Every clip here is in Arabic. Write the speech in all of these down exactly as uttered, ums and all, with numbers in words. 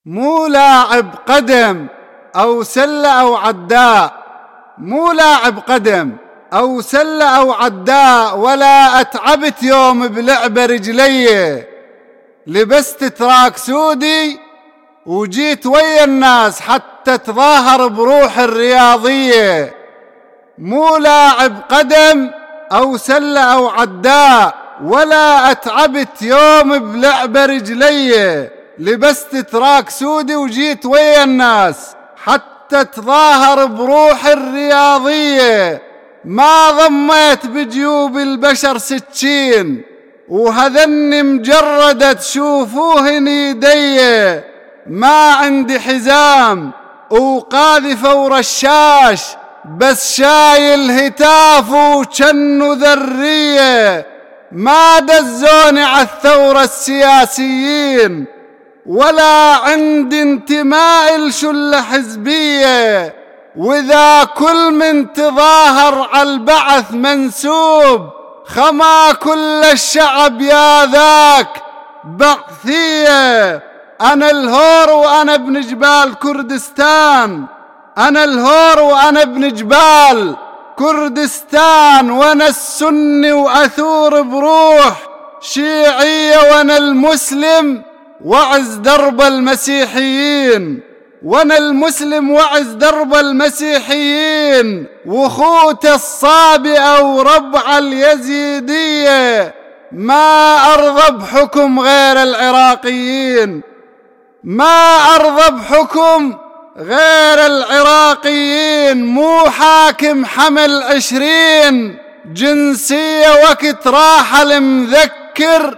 مو لاعب قدم أو سلة أو عداء، مو لاعب قدم أو سلة أو عداء، ولا أتعبت يوم بلعبة رجلي. لبست تراك سودي وجيت ويا الناس حتى تظاهر بروح الرياضية. مو لاعب قدم أو سلة أو عداء، ولا أتعبت يوم بلعبة رجلي. لبست تراك سودي وجيت ويا الناس حتى تظاهر بروح الرياضية. ما ضميت بجيوب البشر سكين، وهذني مجردة تشوفوهن يدي. ما عندي حزام وقاذفة ورشاش، بس شايل هتاف وجنو ذرية. ما دزوني عالثورة السياسيين، ولا عندي انتماء لشلة حزبية. وإذا كل من تظاهر عالبعث منسوب، خما كل الشعب يا ذاك بعثية. أنا الهور وأنا ابن جبال كردستان، أنا الهور وأنا ابن جبال كردستان. وأنا السني وأثور بروح شيعية، وأنا المسلم وعز درب المسيحيين. وانا المسلم وعز درب المسيحيين، وخوت الصابئة وربع اليزيدية. ما أرضى بحكم غير العراقيين، ما أرضى بحكم غير العراقيين. مو حاكم حمل عشرين جنسية وقت راحل مذكر،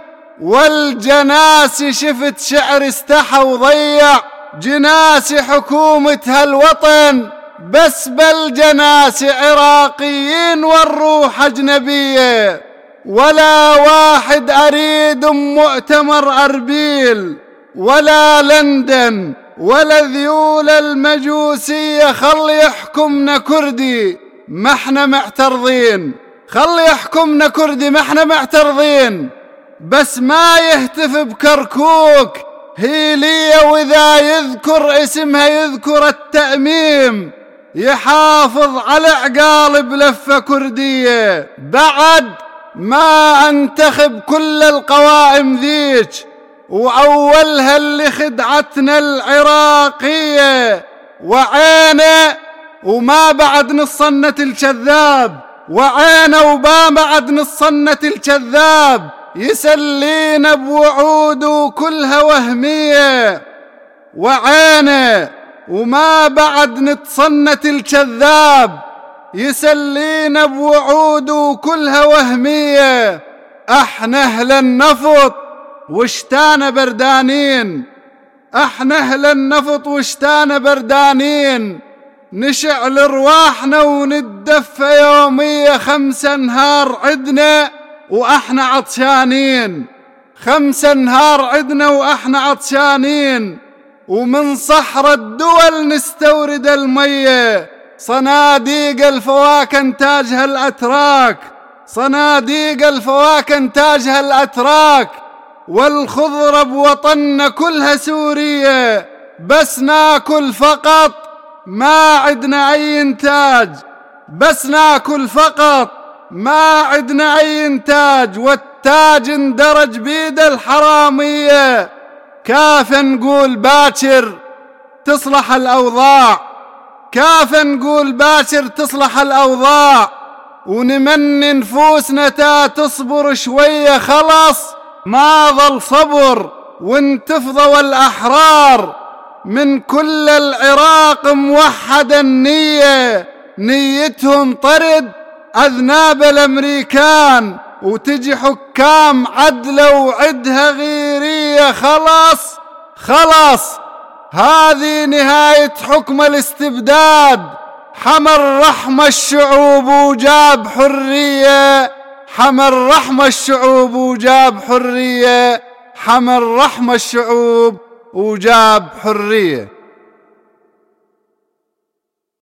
والجناس شفت شعر استحى وضيع جناس حكومة هالوطن. بس بالجناس عراقيين والروح أجنبية. ولا واحد أريد مؤتمر أربيل ولا لندن ولا ذيول المجوسية. خل يحكمنا كردي ما احنا معترضين، خل يحكمنا كردي ما احنا معترضين. بس ما يهتف بكركوك هيلية، وإذا يذكر اسمها يذكر التأميم. يحافظ على عقال بلفة كردية. بعد ما انتخب كل القوائم ذيك، وأولها اللي خدعتنا العراقية. وعينه وما بعد نصنة الكذاب، وعينه وما بعد نصنة الكذاب. يسلينا بوعوده كلها وهمية. وعينه وما بعد نتصنة الكذاب، يسلينا بوعوده كلها وهمية. احنا اهل النفط وشتانا بردانين، احنا اهل النفط وشتانا بردانين. نشعل رواحنا وندفى يومية خمسة نهار عدنا واحنا عطشانين، خمسة نهار عدنا واحنا عطشانين. ومن صحراء الدول نستورد المية. صناديق الفواكه انتاجها الاتراك، صناديق الفواكه انتاجها الاتراك. والخضرة بوطننا كلها سورية، بس ناكل فقط ما عدنا اي انتاج. بس ناكل فقط ما عدنا اي انتاج. والتاج اندرج بيد الحرامية. كاف نقول باكر تصلح الاوضاع، كاف نقول باكر تصلح الاوضاع. ونمني نفوسنا تا تصبر شوية، خلص ما ظل صبر وانتفضوا الاحرار. من كل العراق موحدة النية، نيتهم طرد أذناب الأمريكان، وتجي حكام عدلة وعدها غيرية. خلاص خلاص هذه نهاية حكم الاستبداد. حمر رحم الشعوب وجاب حرية، حمر رحم الشعوب وجاب حرية، حمر رحم الشعوب وجاب حرية.